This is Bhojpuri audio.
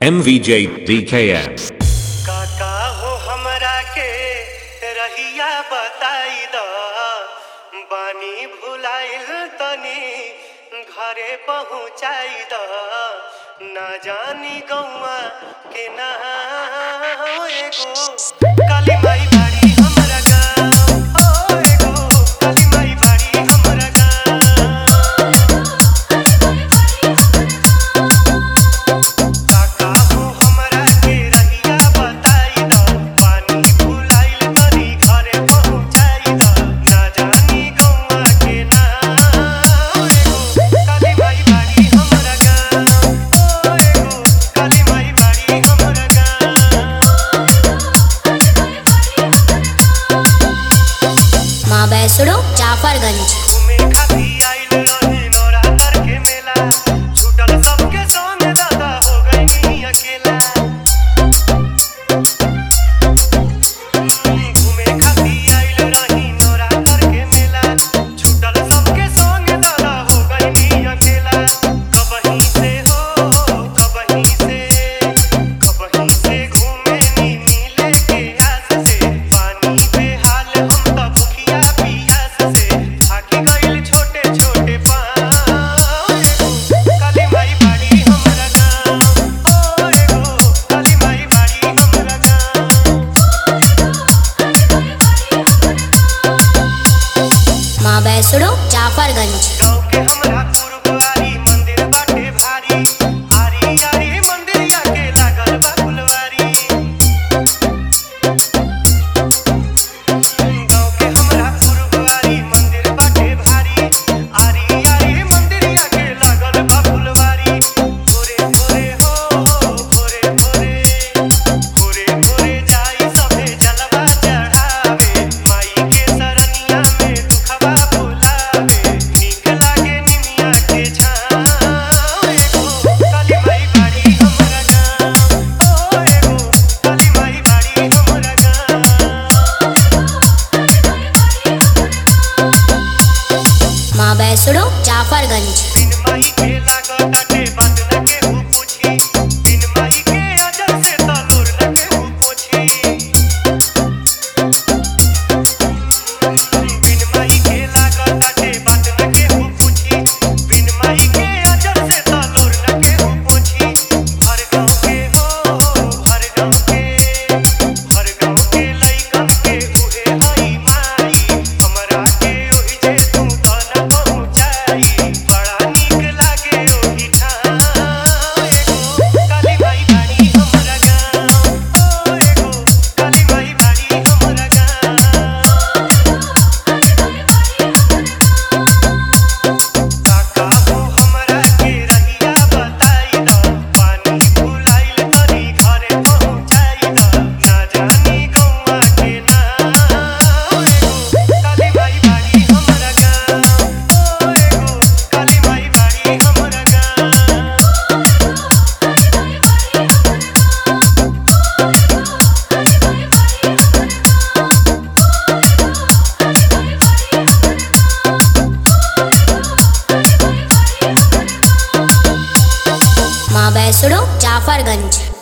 MVJ DKM काका हो हमरा के रहिया बताई द बानी भुलाइल तनी घरे पहुँचाई द ना जानी गौआ के ना एगो काली माई बाड़ी हमरा गाँव ओ एगो काली माई बाड़ी हमरा गाँव काका हो हमरा के रहिया बताई द पानी भुलाइल तनी घरे पहुँचाई द ना जानी गौआ के ना एगो काली माई बाड़ी हमरा गाँव ओ एगो काली माई बाड़ी हमरा गाँव माँ बैसड़ो जाफरगंज घूमे खाती आइल रहे नवरात्र के मेला छूटल सबके संग दादा हो गई अकेला घूमे खाती आइल रही नवरात्र के मेला छूटल सबके संग दादा हो गई अकेला कबहीं से घूमे नी मिले के आस से पानी पे हाल हम त भूखिया पियास से थाकी गइल छोटे छोटे पाँव एगो काली माई बाड़ी हमरा गाँव ओ एगो काली माई बाड़ी हमरा गाँव माँ बैसड़ो जाफरगंज गाँव के हमरा पुरबारी मंदिर बाटे भारी आरी आरी मंदिरिया के लागल बा फुलवारी गाँव के हमरा पुरबारी मंदिर बाटे भारी आरी आरी मंदिरिया के लागल बा फुलवारी भोरे भोरे जाई सभे जलवा चढ़ावे माई के सरनिया में दुखवा भुलावे नीक लागे निमिया के छाँव एगो काली माई बाड़ी हमरा गाँव ओ एगो काली माई बाड़ी हमरा गाँव माँ बैसड़ो जाफरगंज बिन माई के लागताटे बात न केहू पूछी बिन माई के अजर से तलूर न केहू पोछी बिन माई के लागताटे बात न केहू पूछी बिन माई के अजर से तलूर न केहू पोछी हर गाँव के लइकन के उहे हई माई हमरा के ओहि जे तू त न पहुँचाई बड़ा नीक लागे ओहि ठाम एगो काली माई बाड़ी हमरा गाँव ओ एगो काली माई बाड़ी हमरा गाँव काका हो हमरा के रहिया बताई द पानी भुलाइल तनी घरे पहुँचाई द ना जानी गौआ के ना एगो काली माई बाड़ी हमरा गाँव ओ एगो काली माई बाड़ी हमरा गाँव माँ बैसड़ो जाफरगंज